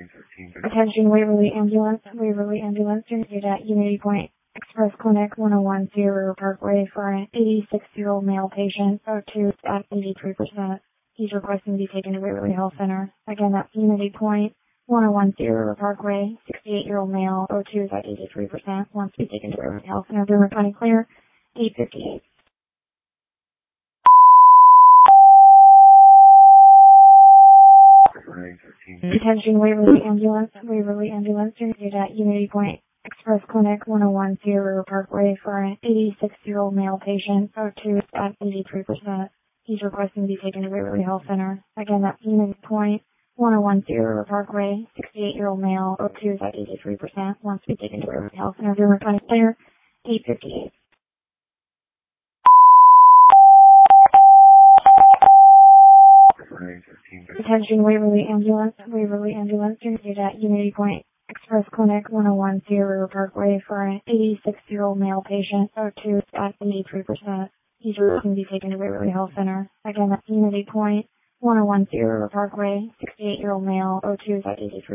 Attention Waverly Ambulance, unit at Unity Point Express Clinic 101 Sierra Parkway for an 86-year-old male patient, O2 at 83%. He's requesting to be taken to Waverly Health Center. Again, that's Unity Point 101 Sierra Parkway, 68-year-old male, O2 is at 83%, wants to be taken to Waverly Health Center. Boomer County Clear, 858. Attention Waverly Ambulance, unit at Unity Point Express Clinic 101 Sierra Parkway for an 86-year-old male patient, O2 is at 83%. He's requesting to be taken to Waverly Health Center. Again, that's Unity Point 101 Sierra Parkway, 68-year-old male, O2 is at 83%, wants to be taken to Waverly Health Center. Boomer County Clear, 858. Attention Waverly Ambulance, unit at Unity Point Express Clinic 101 Sierra Parkway for an 86-year-old male patient, O2 is at 83%. He's requesting to be taken to Waverly Health Center. Again, that's Unity Point 101 Sierra Parkway, 68-year-old male, O2 is at 83%.